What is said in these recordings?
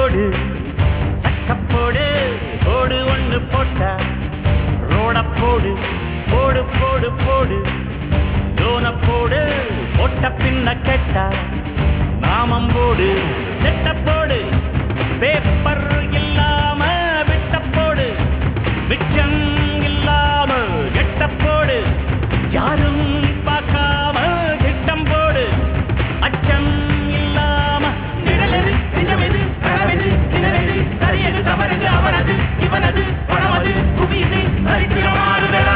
போடு தக்கப்போடு போடு ஒண்ணு போட்டா ரோட போடு போடு போடு போடு லோன போடு போட்ட பின்ன கெட்டா நாமம் போடு செட்ட போடு பேப்பர் இல்லாம விட்ட போடு மிச்சம் இல்லாம கெட்ட போடு யாரும் பார்க்காம திட்டம் போடு அச்சம் இல்லாம நிழலது நிஜமெது கனவெது நிழலது சரியது தவறது அவனது இவனது பணமது குவிது சரித்திரமாறுதடா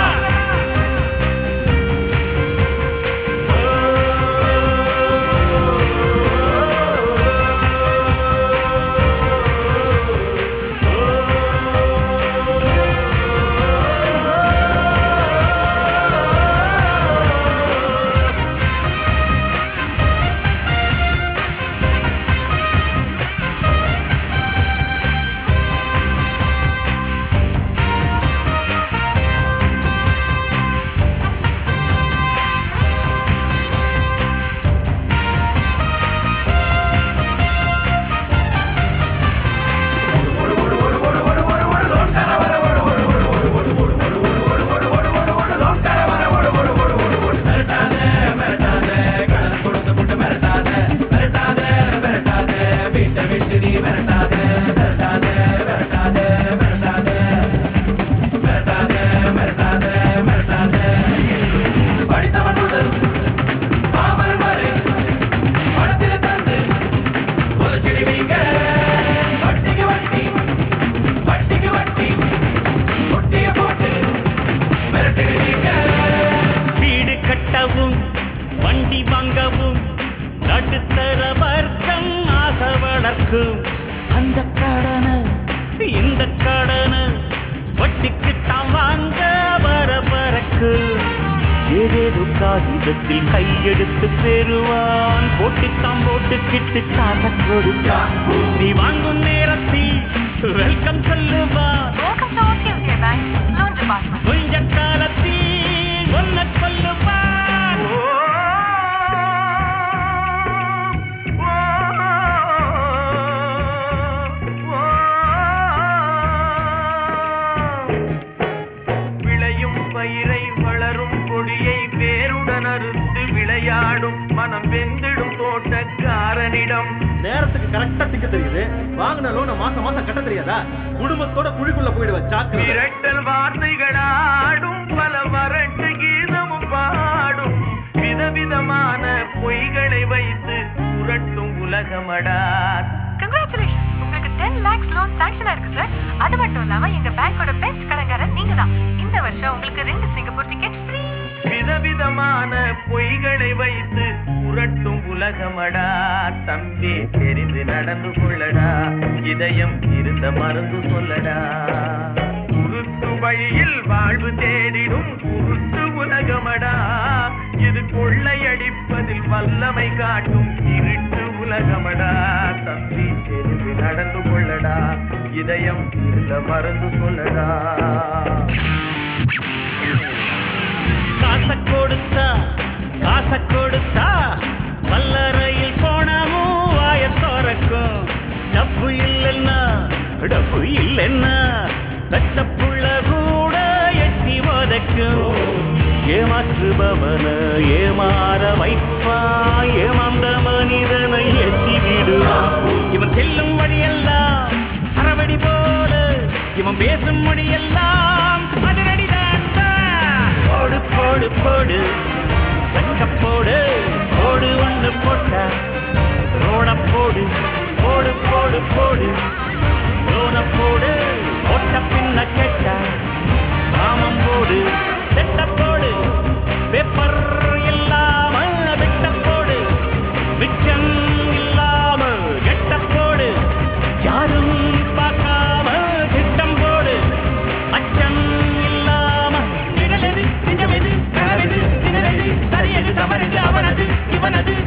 வண்டி வாங்கவும் நடுத்தர வர்க்கம் ஆசை வளர்க்கும் அந்த கடன இந்த கடன வட்டிக்குத்தான் வாங்க பரபரக்கு ஏதேதோ காகிதத்தில் கையெடுத்து பெறுவான் போட்டுத்தான் போட்டுக்கிட்டு காசை கொடுத்தான் நீ வாங்கும் நேரத்தில் வெல்கம் சொல்லுவான் கொஞ்ச காலத்தில் ஒன்ன சொல்லுவான் விளையாடும் மனம் வெந்திடும் தோட்டக்காரனிடம் நேரத்துக்கு கரெக்டா திக்க தெரியுது வாங்கின லோன மாசம் மாசம் கட்ட தெரியாதா குடும்பத்தோட குழிக்குள்ள போயிடுவ சாக்கு விரட்டல் வார்த்தைகளாடும் பல வரட்டு கீதமும் பாடும் விதவிதமான பொய்களை வைத்து புரட்டும் உலகமடா. கங்க்ராச்சுலேஷன், உங்களுக்கு 10 lakhs லோன் சாங்க்ஷன் ஆயிருக்கு சார். அது மட்டும் இல்லாம எங்க பேங்கோட பெஸ்ட் கடன்காரன் நீங்க தான். இந்த வருஷம் உங்களுக்கு 2 சிங்கப்பூர் டிக்கெட் ஃப்ரீ. விதவிதமான பொய்களை வைத்து புரட்டும் உலகமடா. தம்பி தெரிந்து நடந்து கொள்ளடா, இதயம் இருந்த மருந்து சொல்லடா. குருத்து வழியில் வாழ்வு தேடிடும் குருத்து உலகமடா. இது கொள்ளையடிப்பதில் வல்லமை காட்டும் இருட்டு உலகமடா. தம்பி தெரிந்து நடந்து கொள்ளடா, இதயம் இருந்த மருந்து சொல்லடா. காசை கொடுத்தா கல்லறையில் போனமும் வாய தோறக்கும். டப்பு இல்லைன்னா கட்டப்புள்ள கூட எட்டி வதக்கும். ஏமாற்றுபவன ஏமாற வைப்பா, ஏமாந்த மனிதனை எட்டி விடுவான். இவன் செல்லும் வழியெல்லாம் அறவடி போல, இவன் பேசும் மொழியெல்லாம் அதிரடிதான். போடு போடு போடு போடு போடு ஒன்று போட்ட ரோட போடு போடு போடு போடு லோன போடு போட்ட பின்ன கேட்ட நாமம் போடு செட்ட போடு பேப்பர் இல்லாம விட்ட போடு மிச்சம் இல்லாம கெட்ட போடு யாரும் பார்க்காம திட்டம் போடு அச்சம் இல்லாம நிழலது நிஜமெது கனவெது நிழலது சரியது தவறது அவனது இவனது